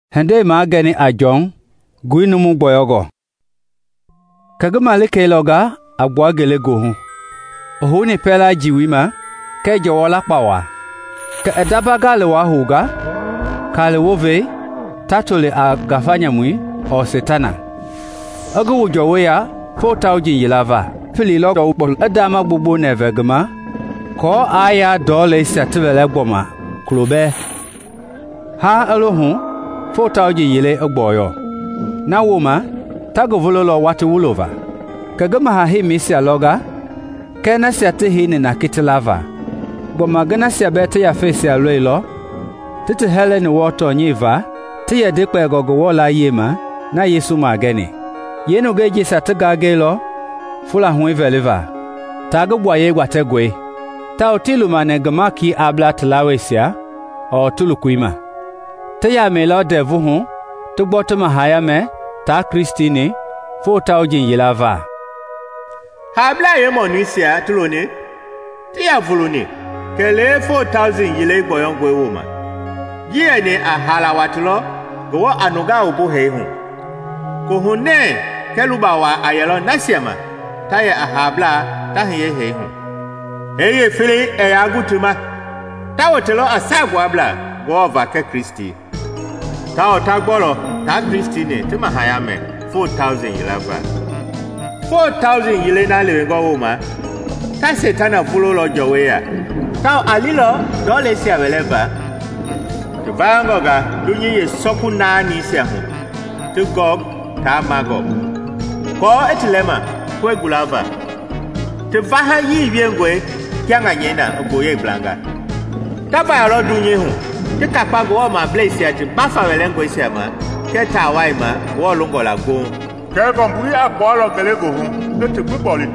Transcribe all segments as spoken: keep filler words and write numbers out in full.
Hende ma gani ajong guinu mu boyogo. Kaga malike loga abwa gele gohu. Ohu ni pela jiwima ke jowola pawa. Ka edabaga le wahuga kale wove tatole a gafanya mui o setana. Ogu wujowe ya four thousand yilava. Pili lo do bol adama gbogbo nevegma ko aya dole setwele gboma klobe. Ha alohun four thousand yile ogboyo. Na woma tago vololo watu wulova. Kagama ha hi misia loga kena siate hi ni na kitilava. Gboma gana siabete ya fesi aloilo. Titi hele ni woto nyiva. Tiya dikwe gogo wola yema na yesu mageni. Yenu geji satiga gelo fula hui veliva. Tago bwaye gwategwe. Ta otilu mane gamaki abla tilawesia o tulu kuima. Tiya melo devu hun tugboto mahaya me ta Kristine four thousand yilava. Habla yemo nisia tulone. Tiya vulune. Kele four thousand yile gboyongwe woma. Yie ni ahala watulo go anuga ubu hehu. Kohune keluba wa ayelo nasiama. Taya ahabla tahiye hehu. Eye fili eyagutuma. Tawotelo asagwa abla go vake Kristi. Tao tagbolo ta Kristine tuma hayame four thousand yilava. four thousand yile na le go woma. Ta setana fulo lo joweya. Tao alilo dole si aweleva. Vangoga dunyi ye soku nani siahu. To Gog ta Magog. Ko etilema kwe gulava. Te vaha yi viengwe kyanga nyena ogoye blanga. Taba ro dunyi hu. Te kapago wa ma blaze ya te bafa welengwe siama. Ke ta waima wo longo la go. Ke gomburi abolo kelego hu. Te te gboli.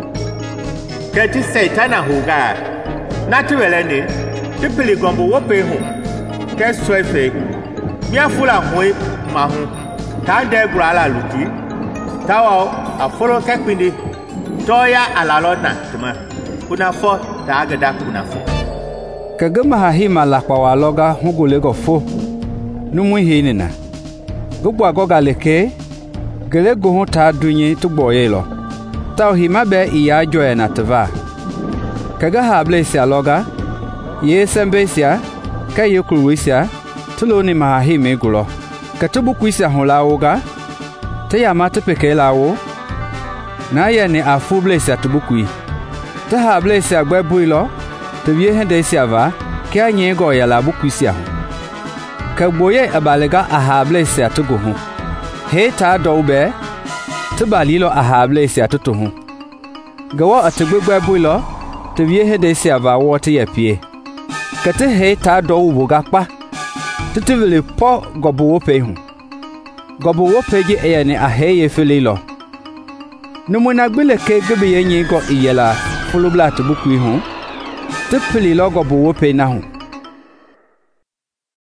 Ke ti Satana huga. Natu welende. Te pili gombo wo pe hu. Ke swefe mia fula hoi mahu ta de grala luti tawo aforo ke kwindi toya alalona tuma kuna fo ta agada kuna fo Kagama ha hima la kwa loga hugule go fo numu hinina gugwa goga leke gele go hu ta dunyi tugboye lo taw hima be iya joye na tva kaga ha blesi aloga ye sembesia ka yekuru wisia tulo ni mahahi megulo katubu kwisia holawoga te ya mate peke lawo na ye ni afu blesi atubukui te ha blesi agbebuilo te wie hende siava ke anye go ya la bukwisia ho ka boye abalega aha blesi atugo ho he ta doube te balilo aha blesi atuto ho gawo atugbegbebuilo te wie hende siava wo te yapie Kete he ta do wuga pa. Titivili po gobu wope hu. Gobu wope ji eye ni aheye fililo. Numuna gbile ke gebe yenye go iyela fulubla tubuku hu. Tipili lo gobu wope na hu.